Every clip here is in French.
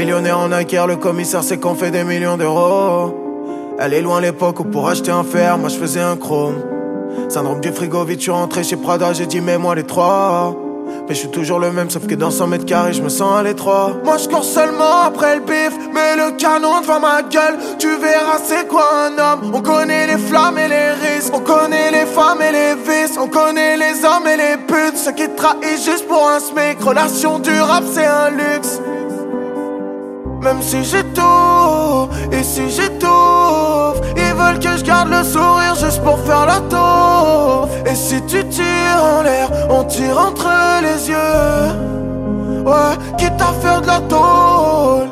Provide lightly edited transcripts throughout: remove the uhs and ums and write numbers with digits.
millionnaire en acquiert, le commissaire sait qu'on fait des millions d'euros. Elle est loin l'époque où pour acheter un fer, moi je faisais un chrome. Syndrome du frigo, vite je suis rentré chez Prada, j'ai dit mets-moi les trois. Mais je suis toujours le même, sauf que dans 100 mètres carrés, je me sens à l'étroit. Moi je cours seulement après le bif, mets le canon devant ma gueule. Tu verras c'est quoi un homme. On connaît les flammes et les risques, on connaît les femmes et les vices, on connaît les hommes et les putes, ceux qui trahissent juste pour un smic. Relation du rap c'est un luxe. Même si j'ai tout, et si j'étouffe, ils veulent que je garde le sourire juste pour faire la taupe. Et si tu tires en l'air, on tire entre les yeux. Ouais, quitte à faire de la tôle.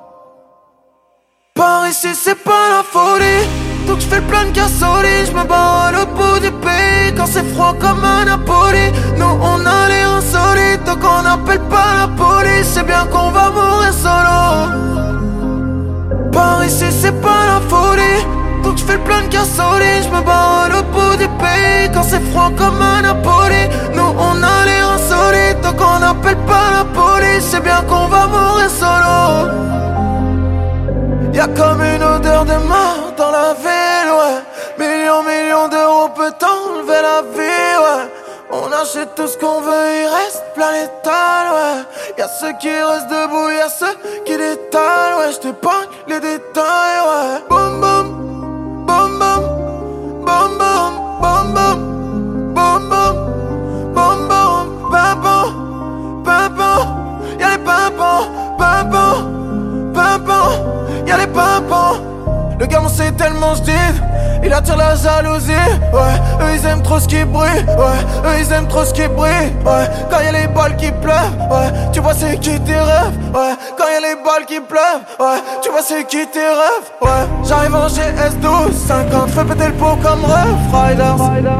Par ici c'est pas la folie, donc je fais plein de casseries. Je me bats à l'autre bout du pays quand c'est froid comme à Napoli. Nous on a l'air insolites, donc on n'appelle pas la police. C'est bien qu'on va mourir solo. Par ici c'est pas la folie, donc je fais plein de casseries. Je me bats à l'autre bout du pays quand c'est froid comme à Napoli. Nous on a l'air insolites, donc on n'appelle pas la police. C'est bien qu'on va mourir solo. Y'a comme une odeur de mort dans la ville, ouais. Millions d'euros peut enlever la vie, ouais. On achète tout ce qu'on veut, il reste plein l'étal, ouais. Y'a ceux qui restent debout, y'a ceux qui détalent, ouais. J't'épargne les détails, ouais. Boum boum, boum boum, boum boum, boum boum, boum boum, boum boum, pimpon, pimpon. Y'a les pimpons, pimpons, pimpons. Y'a les pimpons. Le gamin c'est tellement j'dide, il attire la jalousie, ouais. Eux ils aiment trop ce qui brille, ouais. Eux ils aiment trop ce qui brille, ouais. Quand y'a les balles qui pleuvent, ouais. Tu vois c'est qui tes rêves, ouais. Quand y'a les balles qui pleuvent, ouais. Tu vois c'est qui tes rêves, ouais. J'arrive en GS12, 50, fais péter le pot comme Rough Riders.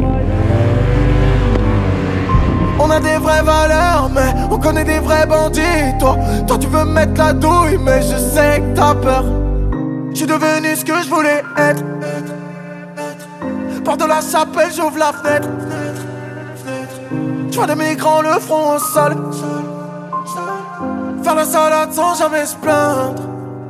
On a des vraies valeurs, mais on connaît des vrais bandits. Toi tu veux mettre la douille, mais je sais que t'as peur. J'suis devenu ce que je voulais être. Porte de la chapelle, j'ouvre la fenêtre. J'vois des migrants le front au sol. Faire la salade sans jamais se plaindre.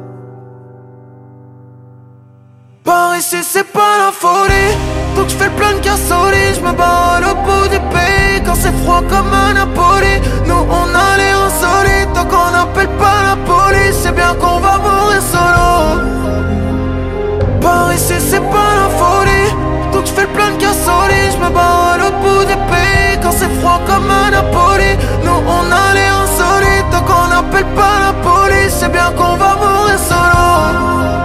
Par ici c'est pas la folie, donc j'fais plein de casseries. J'me bats à l'autre bout du pays quand c'est froid comme à Napoli. Nous on a l'air insolites, donc on n'appelle pas la police. C'est bien qu'on va mourir solo. Par ici c'est pas la folie, donc je fais plein de casseries. Je me bats à l'autre bout du pays quand c'est froid comme à Napoli. Nous on a l'air insolites, donc on n'appelle pas la police. C'est bien qu'on va mourir solo.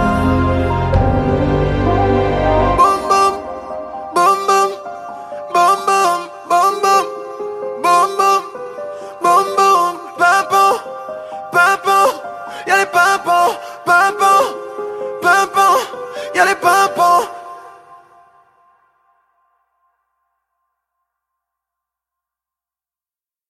Boum boum, boum boum, boum boum, boum boum, boum boum, boum boum, pimpon, pimpon. Y'a les pimpons, pimpons, pimpons. Y'a les pimpons.